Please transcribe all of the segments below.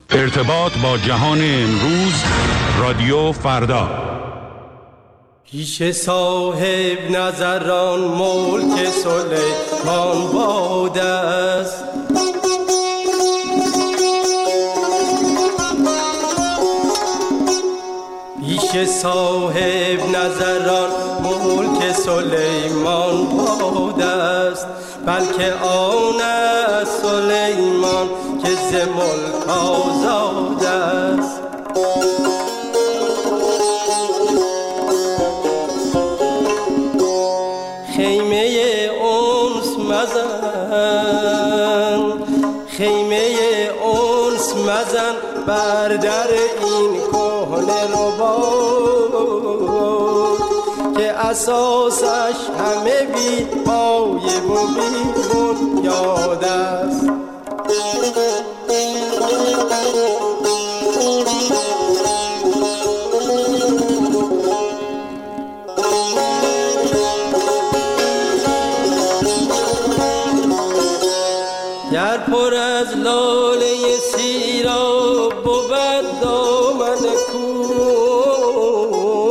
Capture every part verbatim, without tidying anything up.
ارتباط با جهان امروز، رادیو فردا. پیش صاحب نظران ملک سلیمان باد است، پیش صاحب نظران ملک سلیمان باد است، بلکه آن است سلیمان که ز ملک آزاد است. خیمه انس مزن، خیمه انس مزن بر در این کهنه رباط که اساسش همه بی پایه و بی بنیاد است. گر پر از لاله سیراب بود دامن کوه،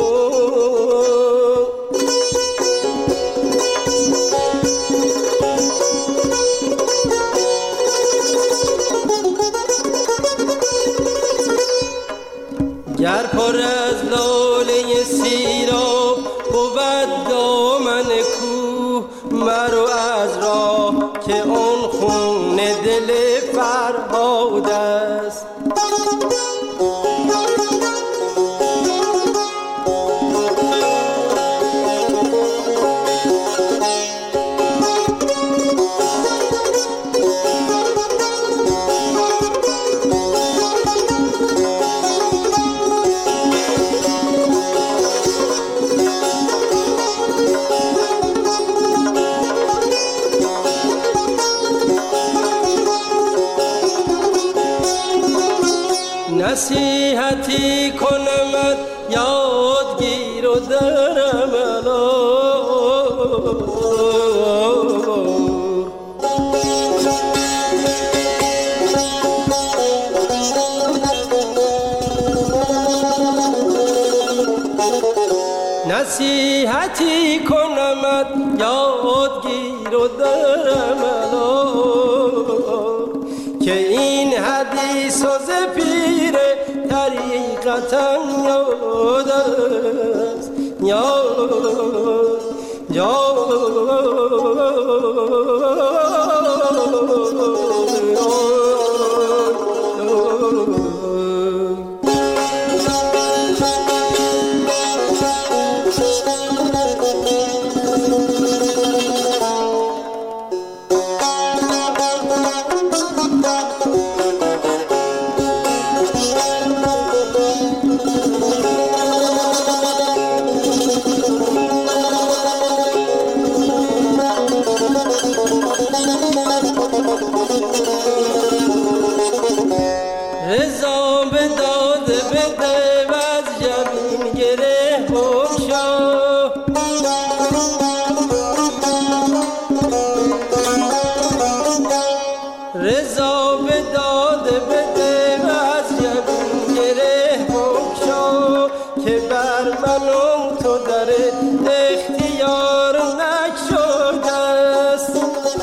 گر پر از لاله سیراب بود دامن کوه، مرو از راه که اون خون دل فرهاد است. نصیحتی کنمت یادگیر و در عملار، نصیحتی کنمت یادگیر و در عملار که این حدیث و زپیر طریقتا یاد است، یاد رضا به داد بده و از جبین گره بگشا، رضا به داد بده و از جبین گره بگشا که بر من و تو در اختیار نشده است.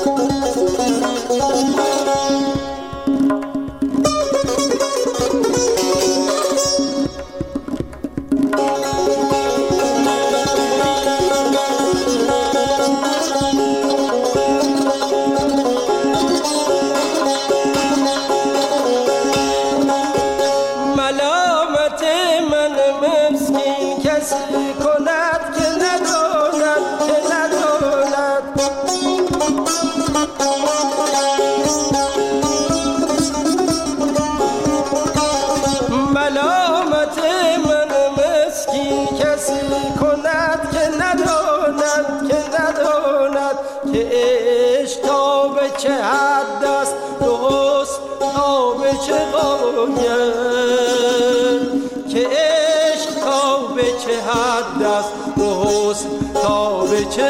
ملامت من مسکین کسی کند که نداند، که نداند ملامت من مسکین کسی کند که نداند، که نداند که عشق تا به چه حد است، درست تا به چه غایت، که عشق تا به چه حد است، درست تا به چه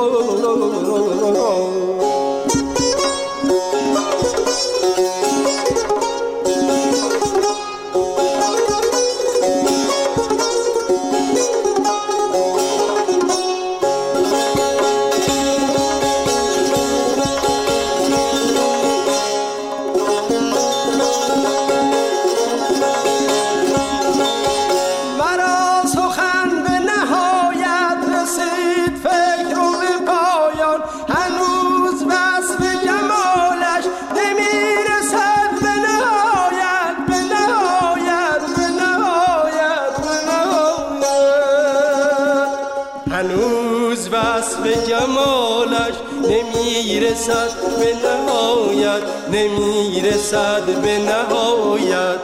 غایت. نمیرسد به نهایت، نمیرسد به نهایت.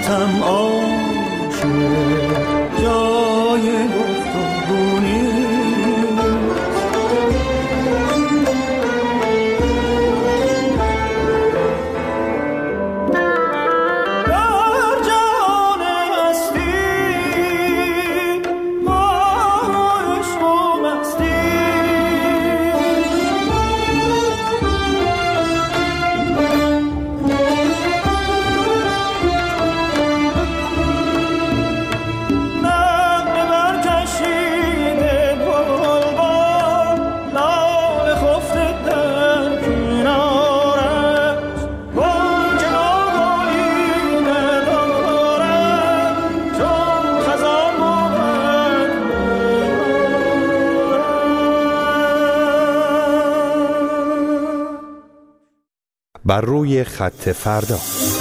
هستم عاشق جای گفتگونی بر روی خط فردا.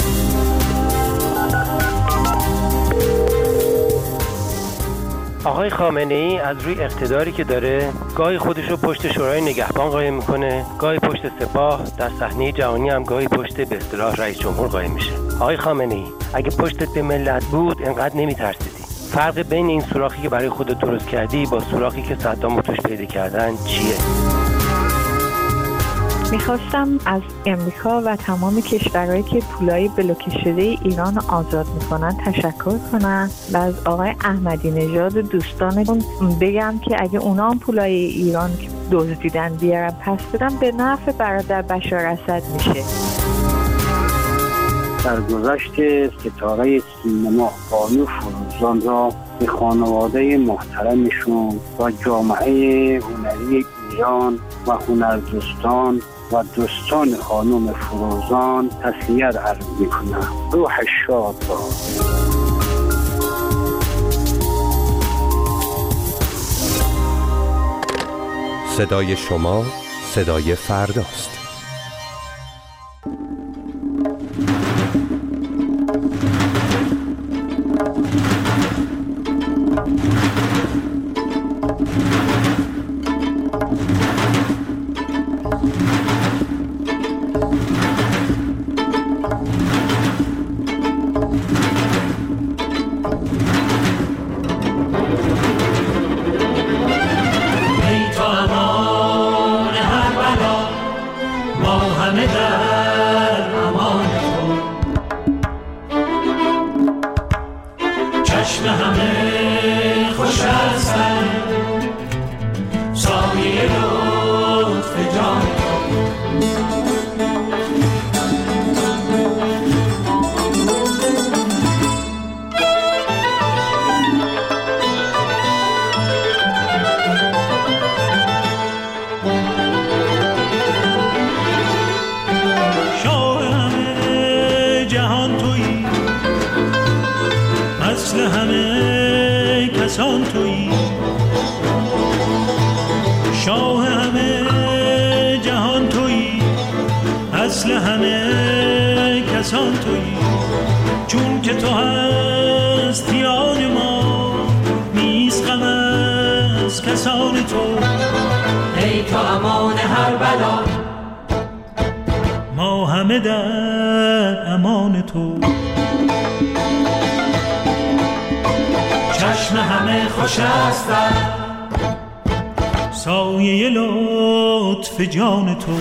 آقای خامنه‌ای از روی اقتداری که داره گاهی خودشو پشت شورای نگهبان قایم میکنه، گاهی پشت سپاه، در صحنه جهانی هم گاهی پشت به اصطلاح رئیس جمهور قایم میشه. آقای خامنه‌ای اگه پشتت به ملت بود اینقدر نمیترسیدی. فرق بین این سوراخی که برای خودت درست کردی با سوراخی که صدام توش پیدا کردن چیه؟ میخواستم از امریکا و تمام کشورهایی که پولای بلوکه شده ایران آزاد میکنن تشکر کنم و از آقای احمدی نژاد و دوستانشون بگم که اگه اونا هم پولای ایران که دزدیدن بیارن پس بدن به نفع برادر بشار اسد میشه. در گذشت ستاره سینما بانو فروزان را به خانواده محترمشون و جامعه هنری ایران و هنردوستان و دوستان خانم فروزان تسلیت عرض می‌کنم. روح شاد باد. صدای شما صدای فرداست. شاه همه جهان تویی، اصل همه کسان تویی، چون که تو هستی آن ما نیست غم از کسان تو. ای تو امان هر بلا، ما همه در امان تو. چشم همه خوش است سایه لطف جان تو.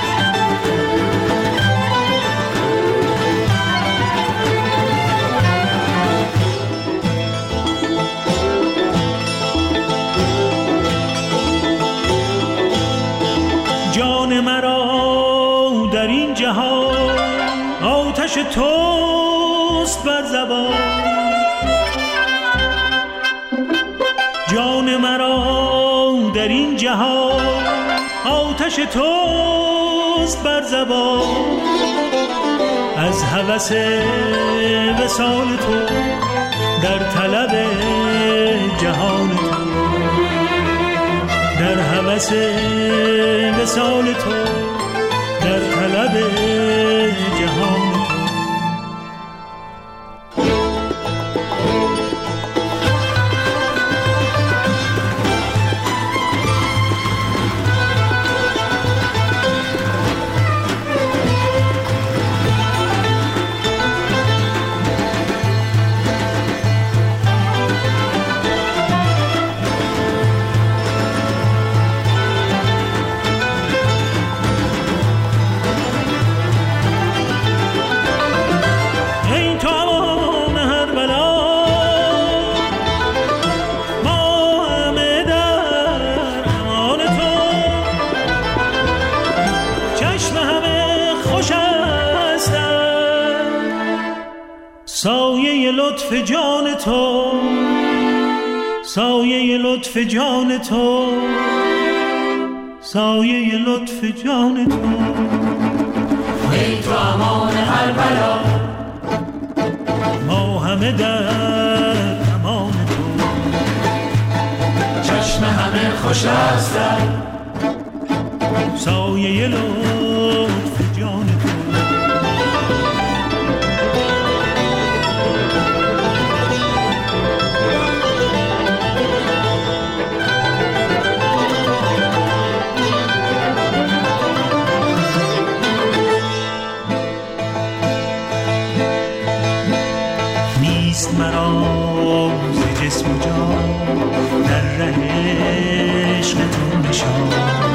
جان مرا در این جهان آتش توست بر زبان. جان مرا در این جهان آتش توست بر زبان. از هوس وصال تو در طلب جهان تو، در هوس وصال تو در طلب جهان تو. سایه لطف جان تو، سایه لطف جان تو، سایه لطف جان تو. ای تو امان هر بلا، ما همه در امان تو. چشم همه خوش است در سایه لطف جان تو. نیست مرا ز جسم و جان در ره عشق تو نشان.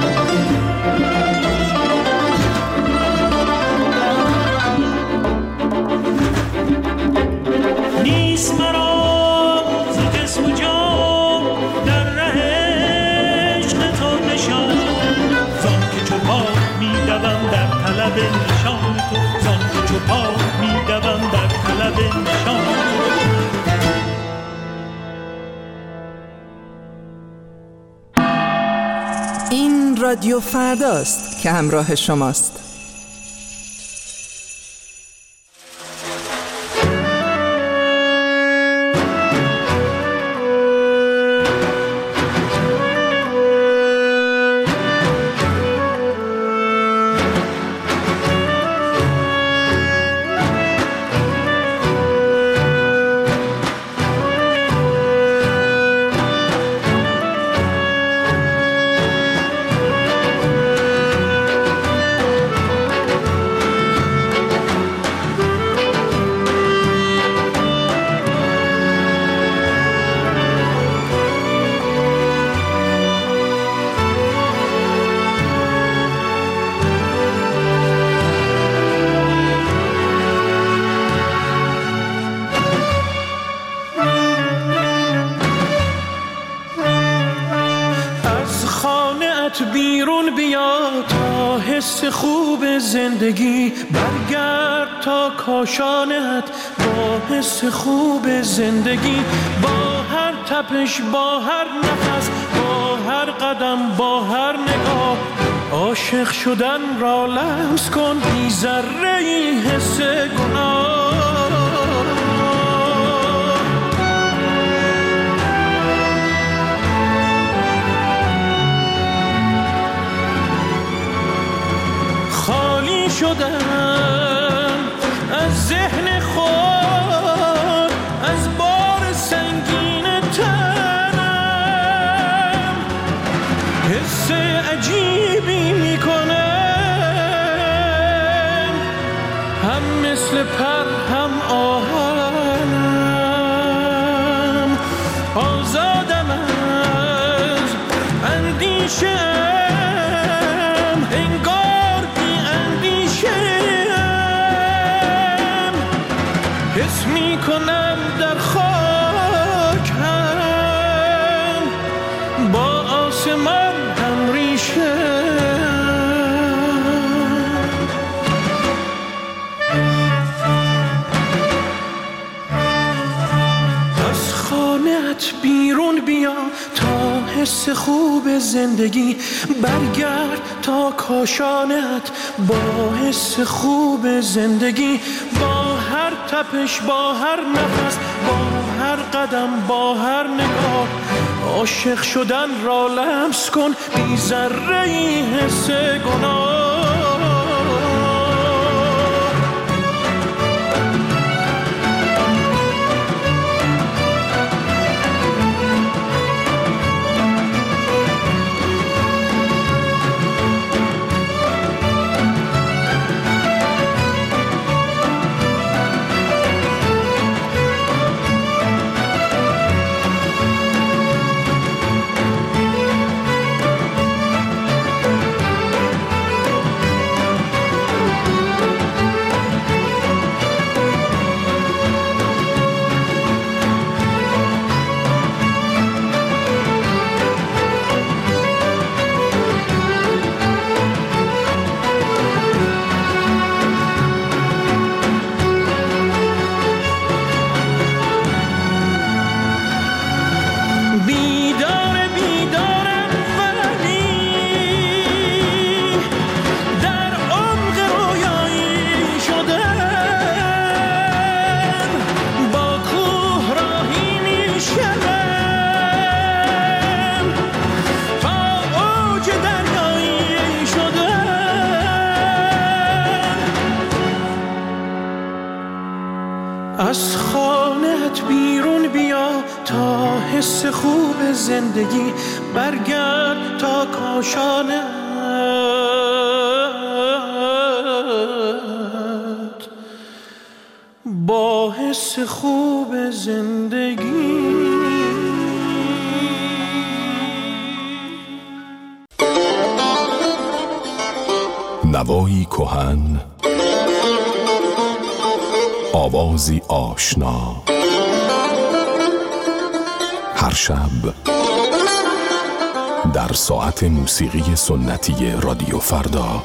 نیست مرا ز جسم و جان در ره عشق تو نشان. زان که چو پا می دوم در طلب نشان تو، زان که چو پا می دوم در طلب نشان تو. این رادیو فرداست که همراه شماست. بیرون بیا تا حس خوب زندگی، برگرد تا کاشانت با حس خوب زندگی. با هر تپش، با هر نفس، با هر قدم، با هر نگاه، عاشق شدن را لمس کن بی ذره ای حس گناه. خالی شدم از ذهن خود، از بار سنگین تنم، حس عجیبی میکنم، هم مثل پر هم آهنم. آزادم از اندیشه، حس می کنم در خاک هم با آسمان هم ریشه. از خانه‌ات بیرون بیا تا حس خوب زندگی، برگرد تا کاشانت با حس خوب زندگی. با هر تپش، با هر نفس، با هر قدم، با هر نگاه، عاشق شدن را لمس کن بی ذره ای حس گناه. از خانه‌ات بیرون بیا تا حس خوب زندگی برگرد تا کاشانت با حس خوب زندگی. نوایی کهن، آوازی آشنا، هر شب در ساعت موسیقی سنتی رادیو فردا.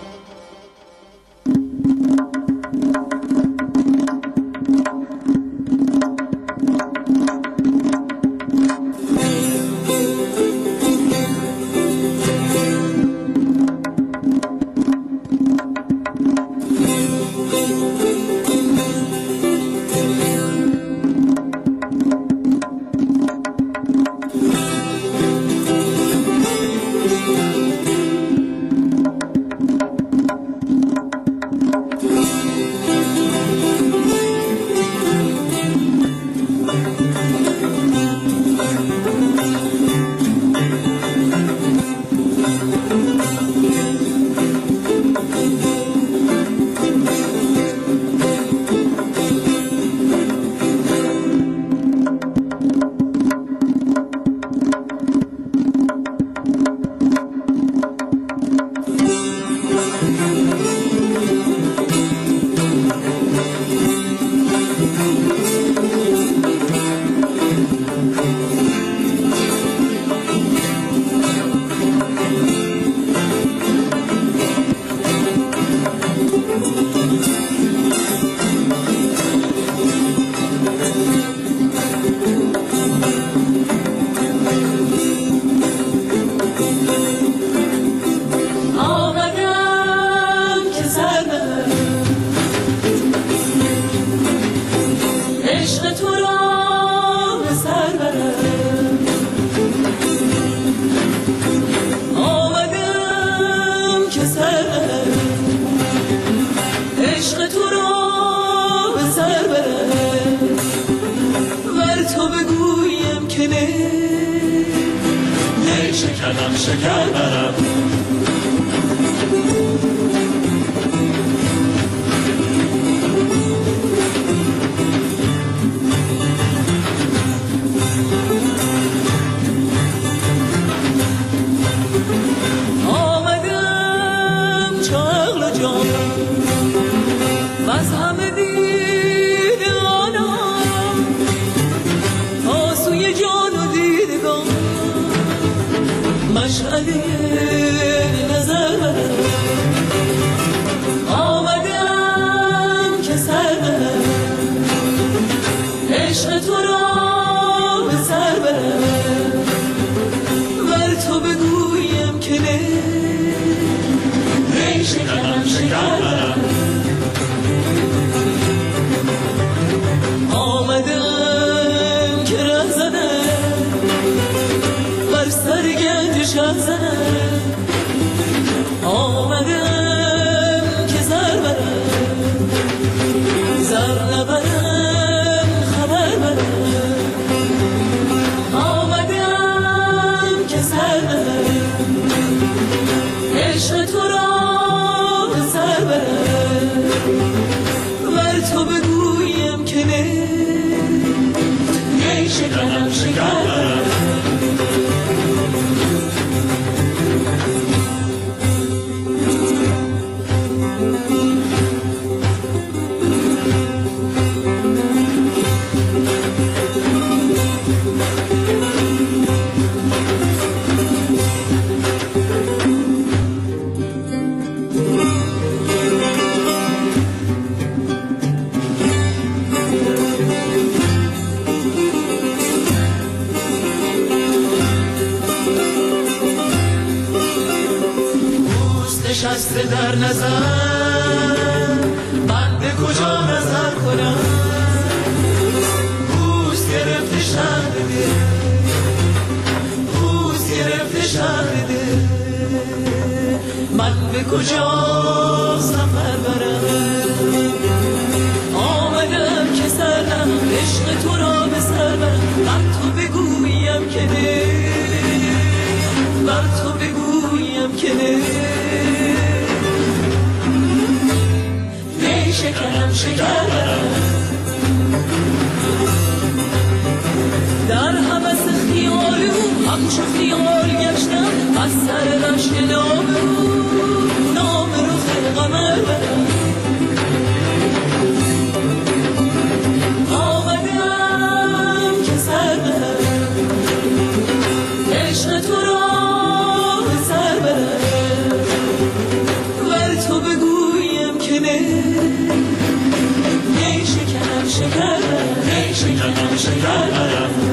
شکنم شکر برم آمدم چغل جان از همه دیدگانم تا سوی جان و دیدگان مشعله نظر برم آمدم که سر برم عشق تو را به سر برم ور تو بگویم که نه ای شکنم شکر برم آمدم که ره زنم بر سر گنج شه زنم آمدم که زر برم زر نبرم خبر برم آمدم که سر برم عشق تو را به سر برم ور تو بگویم که نه ای شکنم شکر برم نشسته در نظر من به کجا نظر کنم پوست گرفته شهر دل پوست گرفته شهر دل من به کجا سفر برم آمدم که سر شکنم شکر برم در همه خیال او همچو خیال گشتم از سر رشک نام او نام رو قمر برم آمدم که سر برم عشق تو را سر برم ور تو بگویم که نه نی شکنم شکر برم نی شکنم شکر برم